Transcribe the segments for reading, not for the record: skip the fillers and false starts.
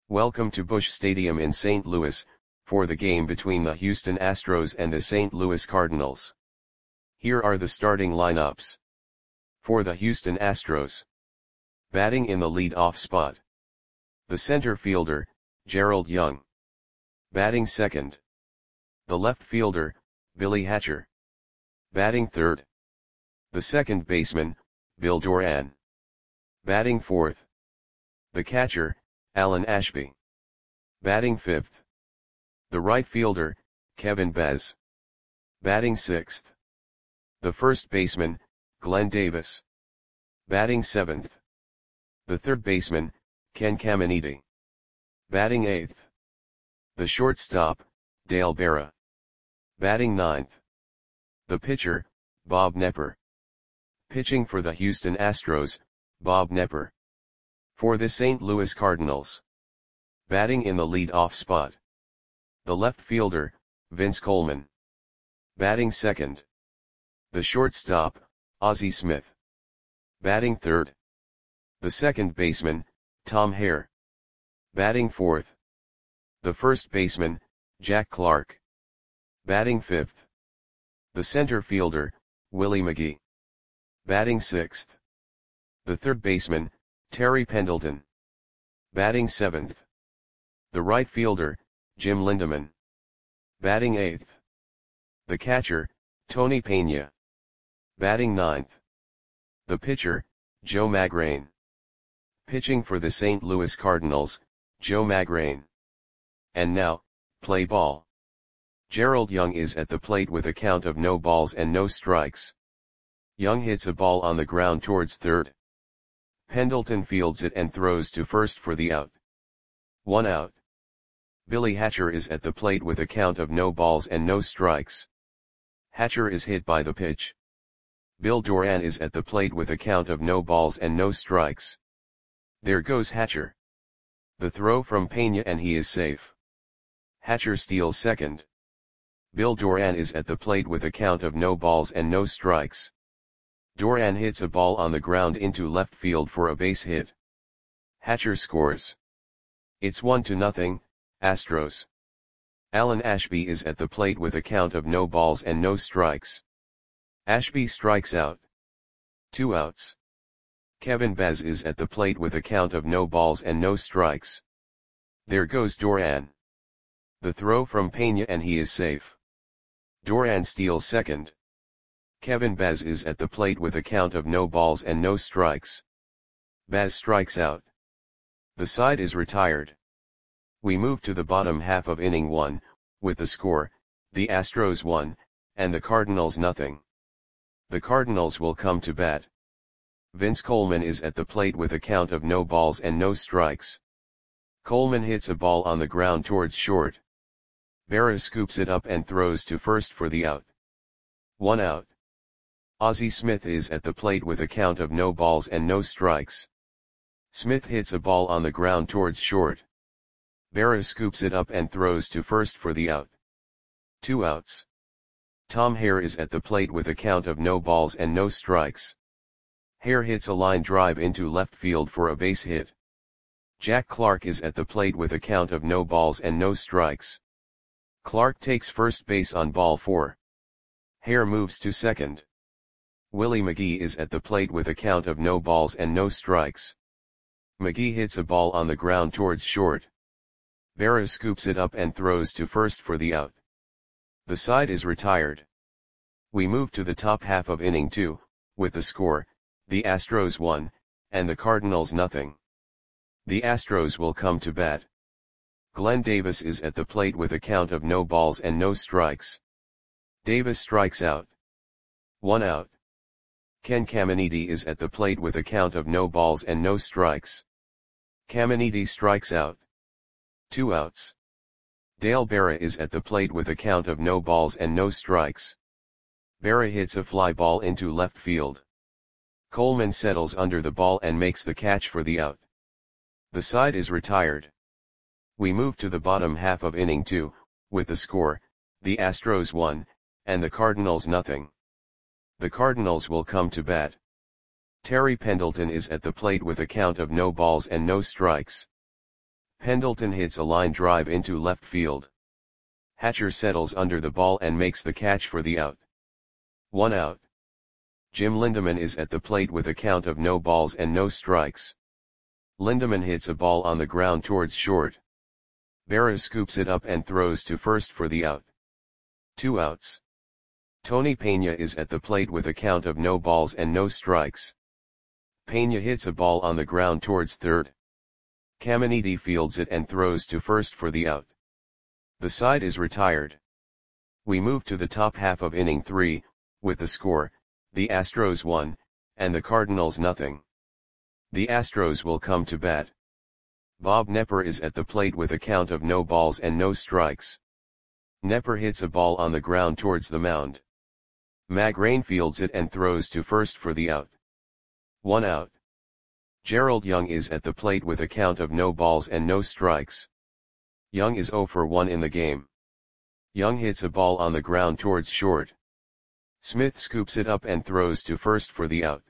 Welcome to Busch Stadium in St. Louis, for the game between the Houston Astros and the St. Louis Cardinals. Here are the starting lineups. For the Houston Astros. Batting in the lead-off spot. The center fielder, Gerald Young. Batting second. The left fielder, Billy Hatcher. Batting third. The second baseman, Bill Doran. Batting fourth. The catcher, Alan Ashby. Batting fifth. The right fielder, Kevin Bez. Batting sixth. The first baseman, Glenn Davis. Batting seventh. The third baseman, Ken Caminiti. Batting eighth. The shortstop, Dale Berra. Batting ninth. The pitcher, Bob Knepper. Pitching for the Houston Astros, Bob Knepper. For the St. Louis Cardinals. Batting in the lead-off spot. The left fielder, Vince Coleman. Batting second. The shortstop, Ozzie Smith. Batting third. The second baseman, Tom Hare. Batting fourth. The first baseman, Jack Clark. Batting fifth. The center fielder, Willie McGee. Batting sixth. The third baseman, Terry Pendleton. Batting seventh. The right fielder, Jim Lindeman. Batting eighth. The catcher, Tony Pena. Batting ninth. The pitcher, Joe Magrane. Pitching for the St. Louis Cardinals, Joe Magrane. And now, play ball. Gerald Young is at the plate with a count of no balls and no strikes. Young hits a ball on the ground towards third. Pendleton fields it and throws to first for the out. 1 out. Billy Hatcher is at the plate with a count of no balls and no strikes. Hatcher is hit by the pitch. Bill Doran is at the plate with a count of no balls and no strikes. There goes Hatcher. The throw from Pena and he is safe. Hatcher steals second. Bill Doran is at the plate with a count of no balls and no strikes. Doran hits a ball on the ground into left field for a base hit. Hatcher scores. It's 1-0, Astros. Alan Ashby is at the plate with a count of no balls and no strikes. Ashby strikes out. 2 outs. Kevin Bez is at the plate with a count of no balls and no strikes. There goes Doran. The throw from Pena and he is safe. Doran steals second. Kevin Bez is at the plate with a count of no balls and no strikes. Bez strikes out. The side is retired. We move to the bottom half of inning 1, with the score, the Astros 1, and the Cardinals 0. The Cardinals will come to bat. Vince Coleman is at the plate with a count of no balls and no strikes. Coleman hits a ball on the ground towards short. Berra scoops it up and throws to first for the out. 1 out. Ozzie Smith is at the plate with a count of no balls and no strikes. Smith hits a ball on the ground towards short. Berra scoops it up and throws to first for the out. 2 outs. Tom Hare is at the plate with a count of no balls and no strikes. Hare hits a line drive into left field for a base hit. Jack Clark is at the plate with a count of no balls and no strikes. Clark takes first base on ball 4. Hare moves to second. Willie McGee is at the plate with a count of no balls and no strikes. McGee hits a ball on the ground towards short. Berra scoops it up and throws to first for the out. The side is retired. We move to the top half of inning 2, with the score, the Astros 1, and the Cardinals 0. The Astros will come to bat. Glenn Davis is at the plate with a count of no balls and no strikes. Davis strikes out. 1 out. Ken Caminiti is at the plate with a count of no balls and no strikes. Caminiti strikes out. 2 outs. Dale Berra is at the plate with a count of no balls and no strikes. Berra hits a fly ball into left field. Coleman settles under the ball and makes the catch for the out. The side is retired. We move to the bottom half of inning 2, with the score, the Astros 1, and the Cardinals 0. The Cardinals will come to bat. Terry Pendleton is at the plate with a count of no balls and no strikes. Pendleton hits a line drive into left field. Hatcher settles under the ball and makes the catch for the out. 1 out. Jim Lindemann is at the plate with a count of no balls and no strikes. Lindemann hits a ball on the ground towards short. Berra scoops it up and throws to first for the out. 2 outs. Tony Pena is at the plate with a count of no balls and no strikes. Pena hits a ball on the ground towards third. Caminiti fields it and throws to first for the out. The side is retired. We move to the top half of inning 3, with the score, the Astros 1, and the Cardinals nothing. The Astros will come to bat. Bob Knepper is at the plate with a count of no balls and no strikes. Knepper hits a ball on the ground towards the mound. Magrane fields it and throws to first for the out. 1 out. Gerald Young is at the plate with a count of no balls and no strikes. Young is 0 for 1 in the game. Young hits a ball on the ground towards short. Smith scoops it up and throws to first for the out.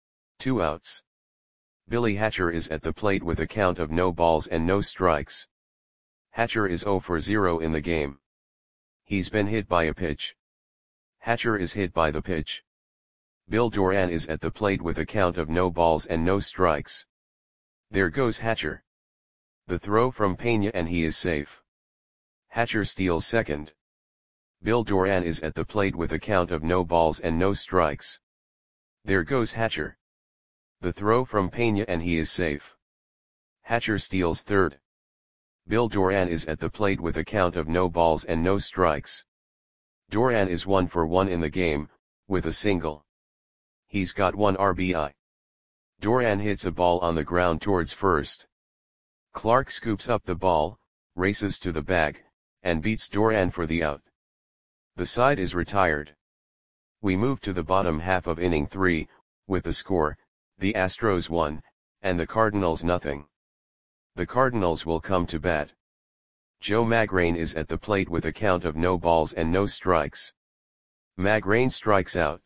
2 outs. Billy Hatcher is at the plate with a count of no balls and no strikes. Hatcher is 0 for 0 in the game. He's been hit by a pitch. Hatcher is hit by the pitch. Bill Doran is at the plate with a count of no balls and no strikes. There goes Hatcher. The throw from Pena and he is safe. Hatcher steals second. Bill Doran is at the plate with a count of no balls and no strikes. There goes Hatcher. The throw from Pena and he is safe. Hatcher steals third. Bill Doran is at the plate with a count of no balls and no strikes. Doran is 1 for 1 in the game, with a single. He's got 1 RBI. Doran hits a ball on the ground towards first. Clark scoops up the ball, races to the bag, and beats Doran for the out. The side is retired. We move to the bottom half of inning 3, with the score, the Astros 1, and the Cardinals nothing. The Cardinals will come to bat. Joe Magrane is at the plate with a count of no balls and no strikes. Magrane strikes out.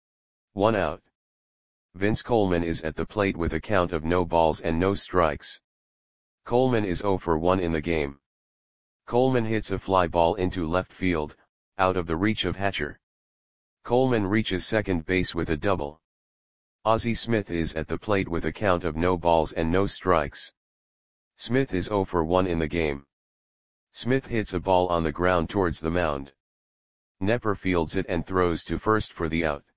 1 out. Vince Coleman is at the plate with a count of no balls and no strikes. Coleman is 0 for 1 in the game. Coleman hits a fly ball into left field, out of the reach of Hatcher. Coleman reaches second base with a double. Ozzie Smith is at the plate with a count of no balls and no strikes. Smith is 0 for 1 in the game. Smith hits a ball on the ground towards the mound. Knepper fields it and throws to first for the out.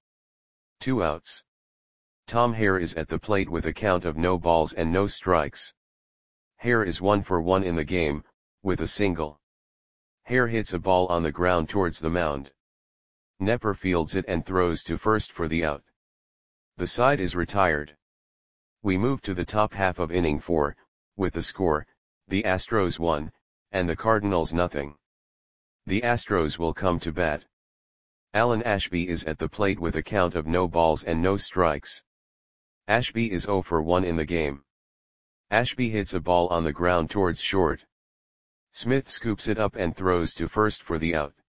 2 outs. Tom Hare is at the plate with a count of no balls and no strikes. Hare is 1 for 1 in the game, with a single. Hare hits a ball on the ground towards the mound. Knepper fields it and throws to first for the out. The side is retired. We move to the top half of inning 4, with the score, the Astros 1, and the Cardinals nothing. The Astros will come to bat. Alan Ashby is at the plate with a count of no balls and no strikes. Ashby is 0 for 1 in the game. Ashby hits a ball on the ground towards short. Smith scoops it up and throws to first for the out.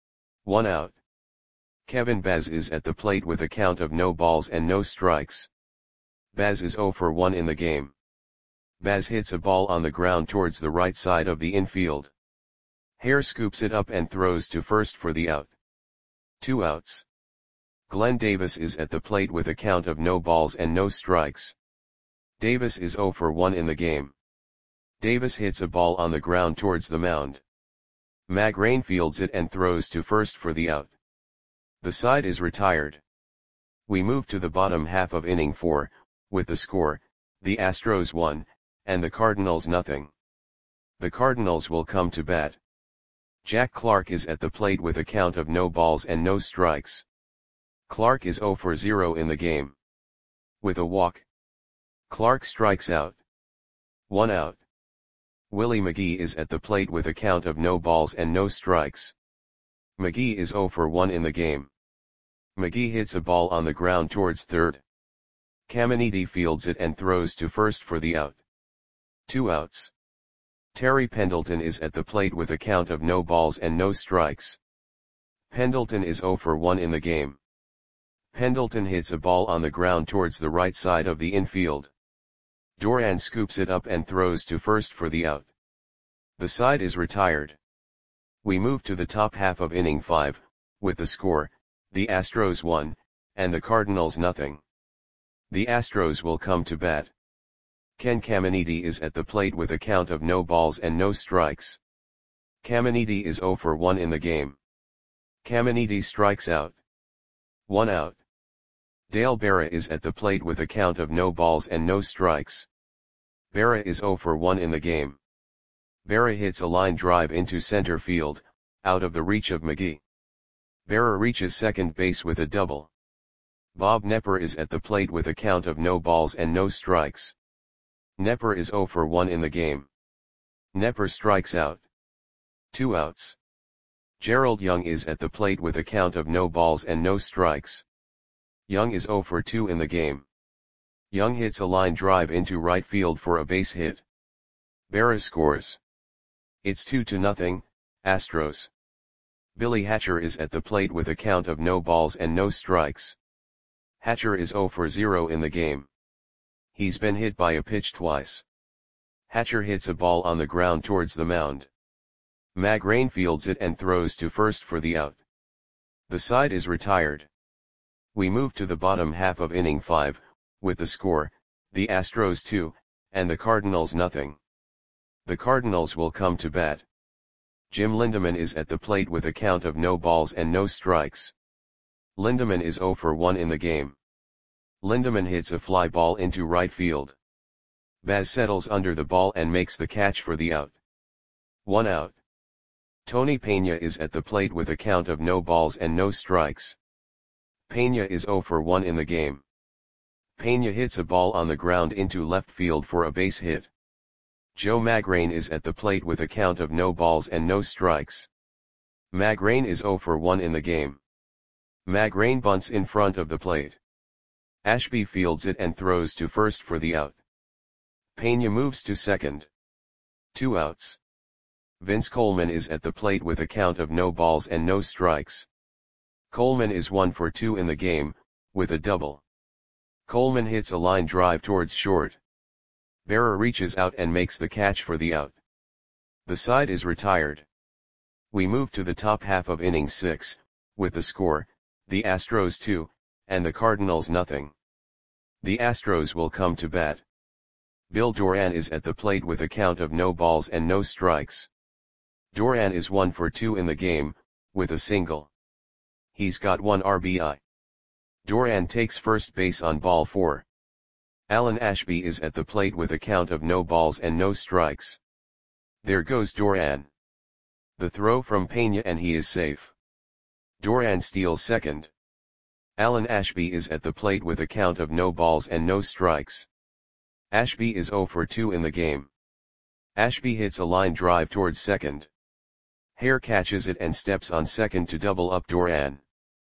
1 out. Kevin Baz is at the plate with a count of no balls and no strikes. Baz is 0 for 1 in the game. Baz hits a ball on the ground towards the right side of the infield. Hare scoops it up and throws to first for the out. 2 outs. Glenn Davis is at the plate with a count of no balls and no strikes. Davis is 0 for 1 in the game. Davis hits a ball on the ground towards the mound. Magrane fields it and throws to first for the out. The side is retired. We move to the bottom half of inning 4, with the score, the Astros 1, and the Cardinals nothing. The Cardinals will come to bat. Jack Clark is at the plate with a count of no balls and no strikes. Clark is 0 for 0 in the game. With a walk. Clark strikes out. 1 out. Willie McGee is at the plate with a count of no balls and no strikes. McGee is 0 for 1 in the game. McGee hits a ball on the ground towards third. Caminiti fields it and throws to first for the out. 2 outs. Terry Pendleton is at the plate with a count of no balls and no strikes. Pendleton is 0 for 1 in the game. Pendleton hits a ball on the ground towards the right side of the infield. Duran scoops it up and throws to first for the out. The side is retired. We move to the top half of inning 5, with the score, the Astros 1, and the Cardinals nothing. The Astros will come to bat. Ken Caminiti is at the plate with a count of no balls and no strikes. Caminiti is 0 for 1 in the game. Caminiti strikes out. 1 out. Dale Berra is at the plate with a count of no balls and no strikes. Berra is 0 for 1 in the game. Berra hits a line drive into center field, out of the reach of McGee. Berra reaches second base with a double. Bob Knepper is at the plate with a count of no balls and no strikes. Knepper is 0 for 1 in the game. Knepper strikes out. 2 outs. Gerald Young is at the plate with a count of no balls and no strikes. Young is 0 for 2 in the game. Young hits a line drive into right field for a base hit. Berra scores. It's 2-0, Astros. Billy Hatcher is at the plate with a count of no balls and no strikes. Hatcher is 0 for 0 in the game. He's been hit by a pitch twice. Hatcher hits a ball on the ground towards the mound. Mag Rain fields it and throws to first for the out. The side is retired. We move to the bottom half of inning 5, with the score, the Astros 2, and the Cardinals nothing. The Cardinals will come to bat. Jim Lindeman is at the plate with a count of no balls and no strikes. Lindeman is 0 for 1 in the game. Lindeman hits a fly ball into right field. Baz settles under the ball and makes the catch for the out. 1 out. Tony Pena is at the plate with a count of no balls and no strikes. Pena is 0 for 1 in the game. Pena hits a ball on the ground into left field for a base hit. Joe Magrane is at the plate with a count of no balls and no strikes. Magrane is 0 for 1 in the game. Magrane bunts in front of the plate. Ashby fields it and throws to first for the out. Pena moves to second. 2 outs. Vince Coleman is at the plate with a count of no balls and no strikes. Coleman is 1 for 2 in the game, with a double. Coleman hits a line drive towards short. Berra reaches out and makes the catch for the out. The side is retired. We move to the top half of inning 6, with the score, the Astros 2, and the Cardinals nothing. The Astros will come to bat. Bill Doran is at the plate with a count of no balls and no strikes. Doran is 1 for 2 in the game, with a single. He's got 1 RBI. Doran takes first base on ball 4. Alan Ashby is at the plate with a count of no balls and no strikes. There goes Doran. The throw from Pena and he is safe. Doran steals second. Alan Ashby is at the plate with a count of no balls and no strikes. Ashby is 0 for 2 in the game. Ashby hits a line drive towards second. Hare catches it and steps on second to double up Doran.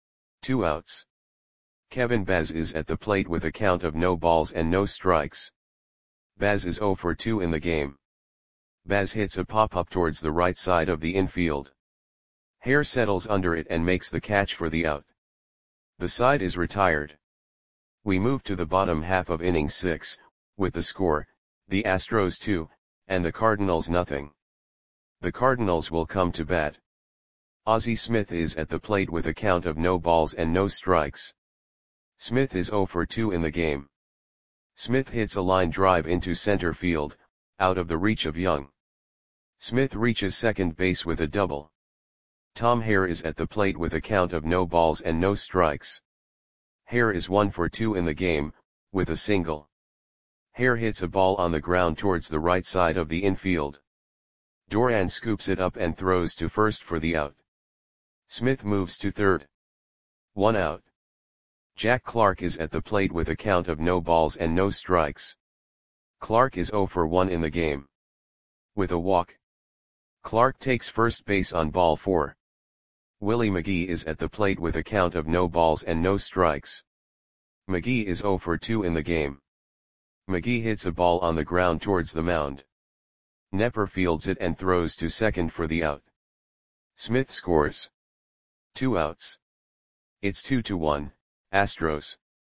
2 outs. Kevin Baz is at the plate with a count of no balls and no strikes. Baz is 0 for 2 in the game. Baz hits a pop-up towards the right side of the infield. Hare settles under it and makes the catch for the out. The side is retired. We move to the bottom half of inning 6, with the score, the Astros 2, and the Cardinals nothing. The Cardinals will come to bat. Ozzie Smith is at the plate with a count of no balls and no strikes. Smith is 0 for 2 in the game. Smith hits a line drive into center field, out of the reach of Young. Smith reaches second base with a double. Tom Hare is at the plate with a count of no balls and no strikes. Hare is 1 for 2 in the game, with a single. Hare hits a ball on the ground towards the right side of the infield. Doran scoops it up and throws to first for the out. Smith moves to third. 1 out. Jack Clark is at the plate with a count of no balls and no strikes. Clark is 0 for 1 in the game. With a walk. Clark takes first base on ball 4. Willie McGee is at the plate with a count of no balls and no strikes. McGee is 0 for 2 in the game. McGee hits a ball on the ground towards the mound. Knepper fields it and throws to second for the out. Smith scores. 2 outs. It's 2-1, Astros.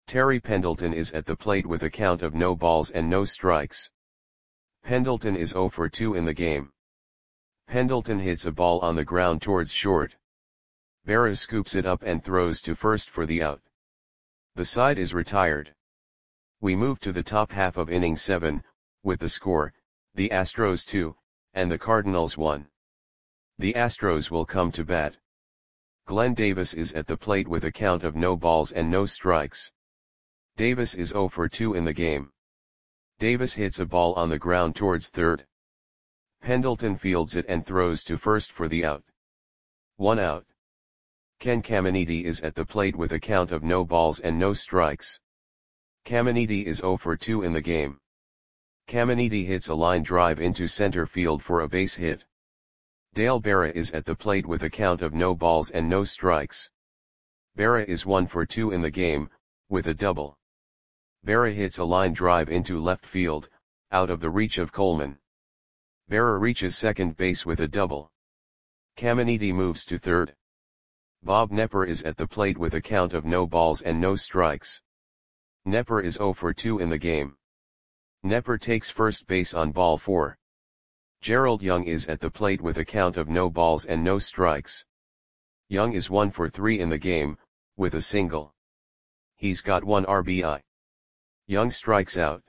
Terry Pendleton is at the plate with a count of no balls and no strikes. Pendleton is 0 for 2 in the game. Pendleton hits a ball on the ground towards short. Berra scoops it up and throws to first for the out. The side is retired. We move to the top half of inning 7, with the score, the Astros 2, and the Cardinals 1. The Astros will come to bat. Glenn Davis is at the plate with a count of no balls and no strikes. Davis is 0 for 2 in the game. Davis hits a ball on the ground towards third. Pendleton fields it and throws to first for the out. 1 out. Ken Caminiti is at the plate with a count of no balls and no strikes. Caminiti is 0 for 2 in the game. Caminiti hits a line drive into center field for a base hit. Dale Berra is at the plate with a count of no balls and no strikes. Berra is 1 for 2 in the game, with a double. Berra hits a line drive into left field, out of the reach of Coleman. Berra reaches second base with a double. Caminiti moves to third. Bob Knepper is at the plate with a count of no balls and no strikes. Knepper is 0 for 2 in the game. Knepper takes first base on ball 4. Gerald Young is at the plate with a count of no balls and no strikes. Young is 1 for 3 in the game, with a single. He's got 1 RBI. Young strikes out.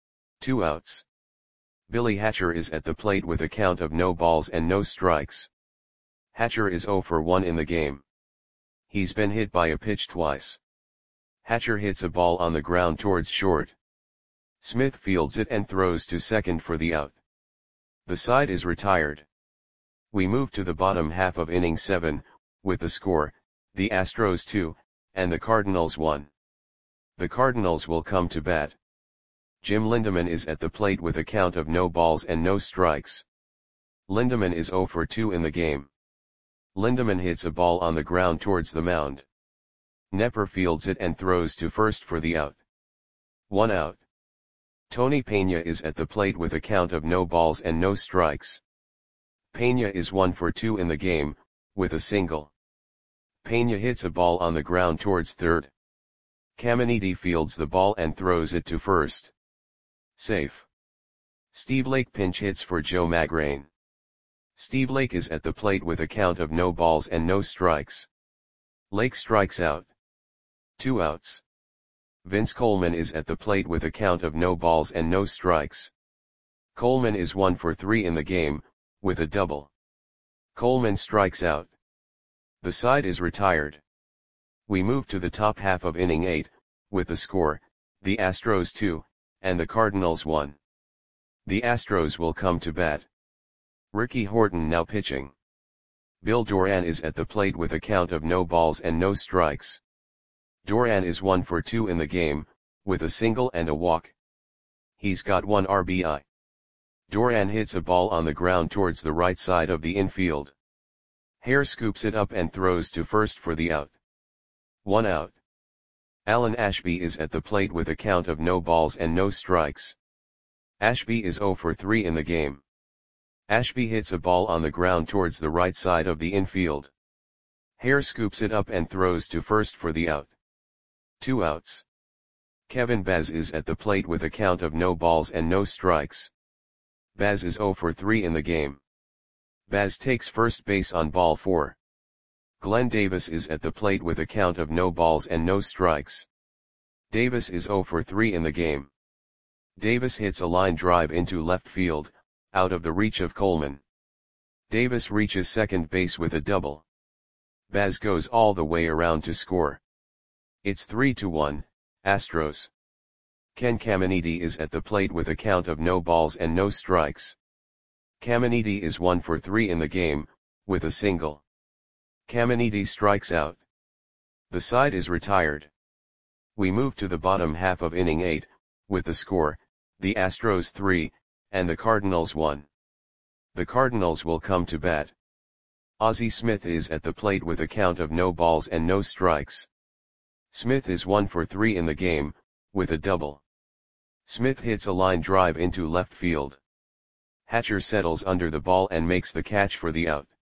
2 outs. Billy Hatcher is at the plate with a count of no balls and no strikes. Hatcher is 0 for 1 in the game. He's been hit by a pitch twice. Hatcher hits a ball on the ground towards short. Smith fields it and throws to second for the out. The side is retired. We move to the bottom half of inning 7, with the score, the Astros 2, and the Cardinals 1. The Cardinals will come to bat. Jim Lindeman is at the plate with a count of no balls and no strikes. Lindeman is 0 for 2 in the game. Lindeman hits a ball on the ground towards the mound. Knepper fields it and throws to first for the out. 1 out. Tony Pena is at the plate with a count of no balls and no strikes. Pena is 1 for 2 in the game, with a single. Pena hits a ball on the ground towards third. Caminiti fields the ball and throws it to first. Safe. Steve Lake pinch hits for Joe Magrane. Steve Lake is at the plate with a count of no balls and no strikes. Lake strikes out. 2 outs. Vince Coleman is at the plate with a count of no balls and no strikes. Coleman is 1 for 3 in the game, with a double. Coleman strikes out. The side is retired. We move to the top half of inning 8, with the score, the Astros 2, and the Cardinals 1. The Astros will come to bat. Ricky Horton now pitching. Bill Doran is at the plate with a count of no balls and no strikes. Doran is 1 for 2 in the game, with a single and a walk. He's got 1 RBI. Doran hits a ball on the ground towards the right side of the infield. Hare scoops it up and throws to first for the out. 1 out. Alan Ashby is at the plate with a count of no balls and no strikes. Ashby is 0 for 3 in the game. Ashby hits a ball on the ground towards the right side of the infield. Hare scoops it up and throws to first for the out. 2 outs. Kevin Baz is at the plate with a count of no balls and no strikes. Baz is 0 for 3 in the game. Baz takes first base on ball 4. Glenn Davis is at the plate with a count of no balls and no strikes. Davis is 0 for 3 in the game. Davis hits a line drive into left field, out of the reach of Coleman. Davis reaches second base with a double. Baz goes all the way around to score. It's 3-1, Astros. Ken Caminiti is at the plate with a count of no balls and no strikes. Caminiti is 1 for 3 in the game, with a single. Caminiti strikes out. The side is retired. We move to the bottom half of inning 8, with the score, the Astros 3, and the Cardinals 1. The Cardinals will come to bat. Ozzie Smith is at the plate with a count of no balls and no strikes. Smith is 1 for 3 in the game, with a double. Smith hits a line drive into left field. Hatcher settles under the ball and makes the catch for the out.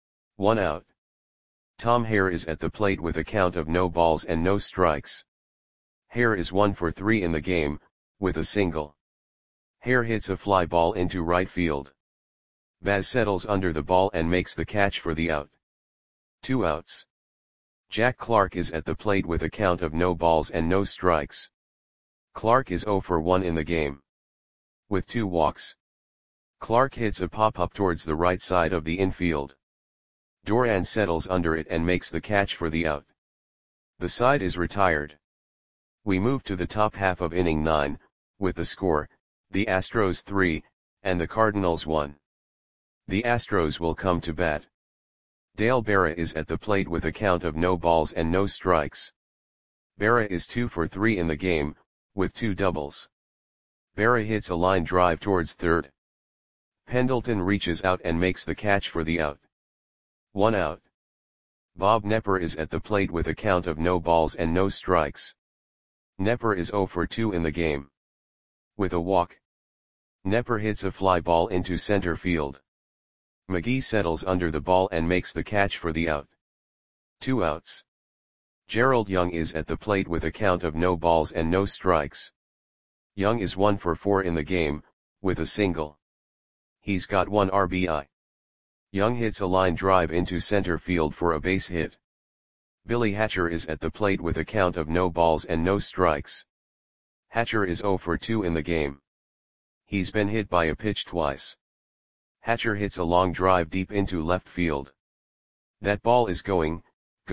1 out. Tom Hare is at the plate with a count of no balls and no strikes. Hare is 1 for 3 in the game, with a single. Hare hits a fly ball into right field. Baz settles under the ball and makes the catch for the out. 2 outs. Jack Clark is at the plate with a count of no balls and no strikes. Clark is 0 for 1 in the game. With 2 walks. Clark hits a pop-up towards the right side of the infield. Duran settles under it and makes the catch for the out. The side is retired. We move to the top half of inning 9, with the score, the Astros 3, and the Cardinals 1. The Astros will come to bat. Dale Berra is at the plate with a count of no balls and no strikes. Berra is 2 for 3 in the game, with 2 doubles. Berra hits a line drive towards third. Pendleton reaches out and makes the catch for the out. 1 out. Bob Knepper is at the plate with a count of no balls and no strikes. Knepper is 0 for 2 in the game. With a walk. Knepper hits a fly ball into center field. McGee settles under the ball and makes the catch for the out. 2 outs. Gerald Young is at the plate with a count of no balls and no strikes. Young is 1 for 4 in the game, with a single. He's got 1 RBI. Young hits a line drive into center field for a base hit. Billy Hatcher is at the plate with a count of no balls and no strikes. Hatcher is 0 for 2 in the game. He's been hit by a pitch twice. Hatcher hits a long drive deep into left field. That ball is gone.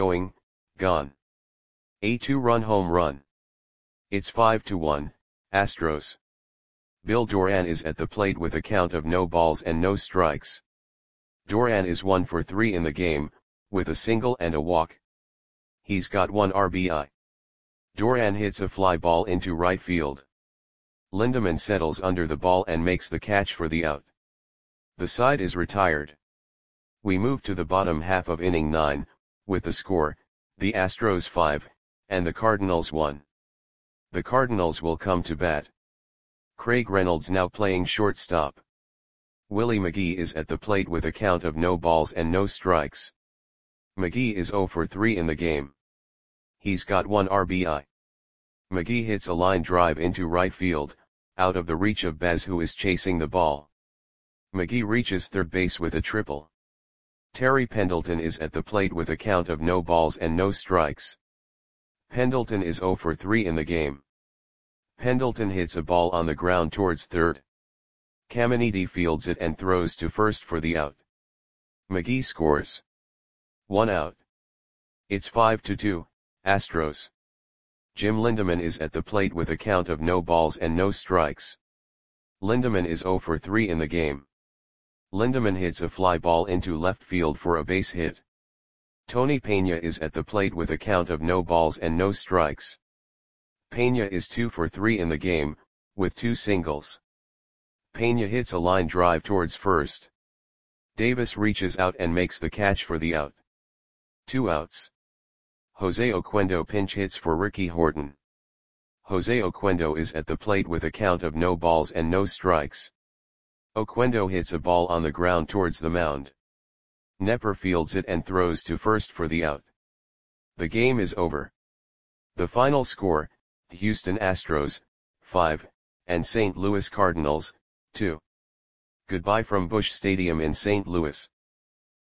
A 2-run home run. It's 5-1, Astros. Bill Duran is at the plate with a count of no balls and no strikes. Duran is 1 for 3 in the game, with a single and a walk. He's got 1 RBI. Duran hits a fly ball into right field. Lindemann settles under the ball and makes the catch for the out. The side is retired. We move to the bottom half of inning 9, with the score, the Astros 5, and the Cardinals 1. The Cardinals will come to bat. Craig Reynolds now playing shortstop. Willie McGee is at the plate with a count of no balls and no strikes. McGee is 0 for 3 in the game. He's got 1 RBI. McGee hits a line drive into right field, out of the reach of Baz, who is chasing the ball. McGee reaches third base with a triple. Terry Pendleton is at the plate with a count of no balls and no strikes. Pendleton is 0 for 3 in the game. Pendleton hits a ball on the ground towards third. Caminiti fields it and throws to first for the out. McGee scores. 1 out. It's 5-2, Astros. Jim Lindemann is at the plate with a count of no balls and no strikes. Lindemann is 0 for 3 in the game. Lindemann hits a fly ball into left field for a base hit. Tony Pena is at the plate with a count of no balls and no strikes. Pena is 2 for 3 in the game, with 2 singles. Pena hits a line drive towards first. Davis reaches out and makes the catch for the out. 2 outs. Jose Oquendo pinch hits for Ricky Horton. Jose Oquendo is at the plate with a count of no balls and no strikes. Oquendo hits a ball on the ground towards the mound. Knepper fields it and throws to first for the out. The game is over. The final score, Houston Astros, 5, and St. Louis Cardinals, 2. Goodbye from Busch Stadium in St. Louis.